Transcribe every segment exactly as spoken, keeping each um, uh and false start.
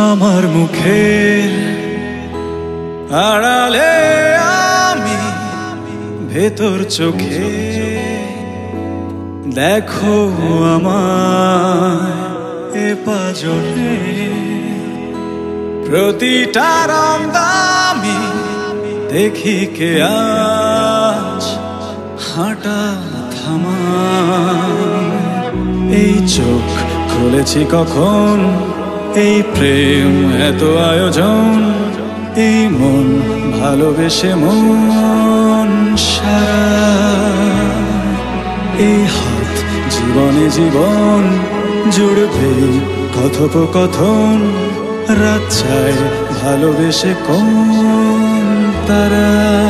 আমার মুখের আড়ালে আমি ভেতর চোখে দেখো আমায় এ পাজরে প্রতিটা রং দামি দেখি কে আজ হাঁটা থামা এই চোখ খুলেছি কখন এই প্রেম এত আয়োজন এই মন ভালোবেসে মন সারা এই হাত জীবনে জীবন জুড়বে কথোপকথন রাত চায় ভালোবেসে কোন তারা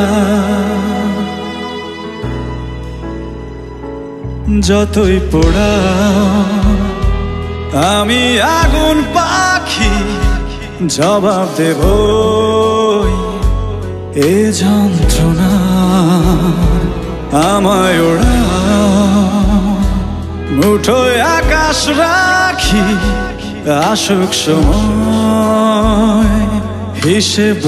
যতই পোড়া আমি আগুন পাখি জবাব দেব এ যন্ত্রণা আমায় ওড়া মুঠোয় আকাশ রাখি আসুক সময় হিসেব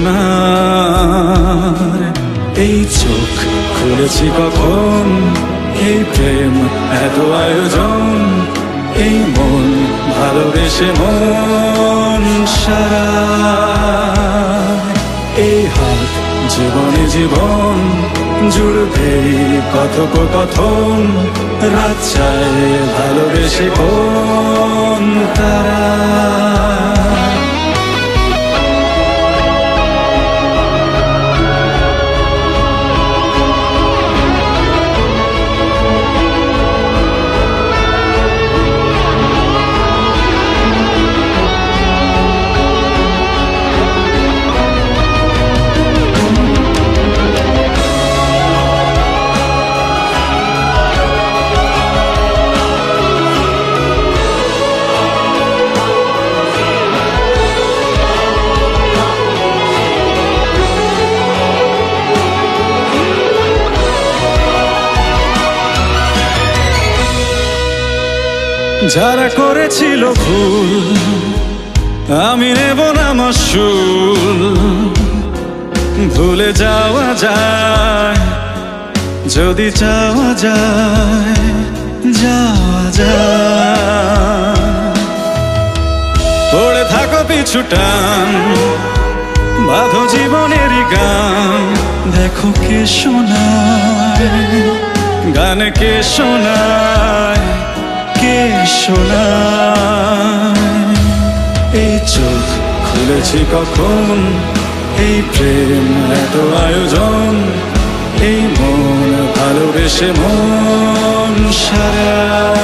গুনার এই চোখ খুলেছি কখন এই প্রেম এত আয়োজন এই মন ভালোবেসে মন সারা এই হাত জীবনে জীবন জুড়বে কথোপকথন রাত চায় ভালোবেসে কোন তারা যারা করেছিল ভুল আমি নেব না মাসুল ভুলে যাওয়া যায় যদি চাওয়া যায় যাওয়া যায় পড়ে থাকো পিছু টান বাঁধো জীবনেরই গান দেখো কে শোনায় গান কে শোনায় কে শোনায় এই চোখ খুলেছি কখন এই প্রেম এত আয়োজন এই মন ভালোবেসে মন সারা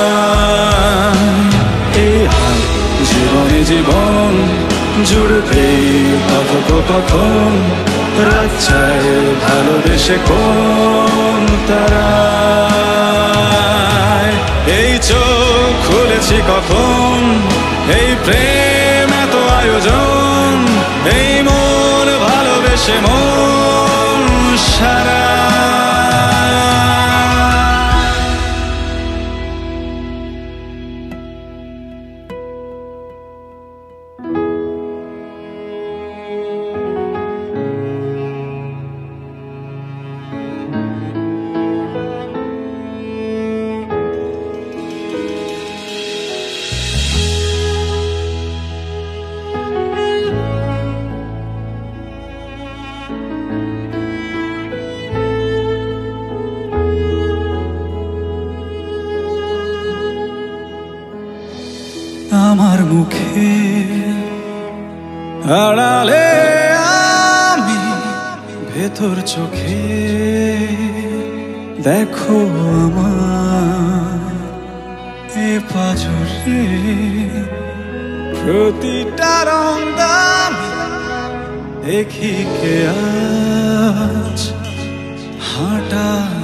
এই হাত জীবনে জীবন জুড়বে কথোপকথন রাত চায় ভালোবেসে কোন তারা এই চোখ খুলেছি কখন এই প্রেম এত আয়োজন এই মন ভালোবেসে মন সারা আমার মুখে আড়ালে আমি ভেতর চোখে দেখো আমার এ পাজরে প্রতিটা রং দামি দেখি কে আজ হাঁটা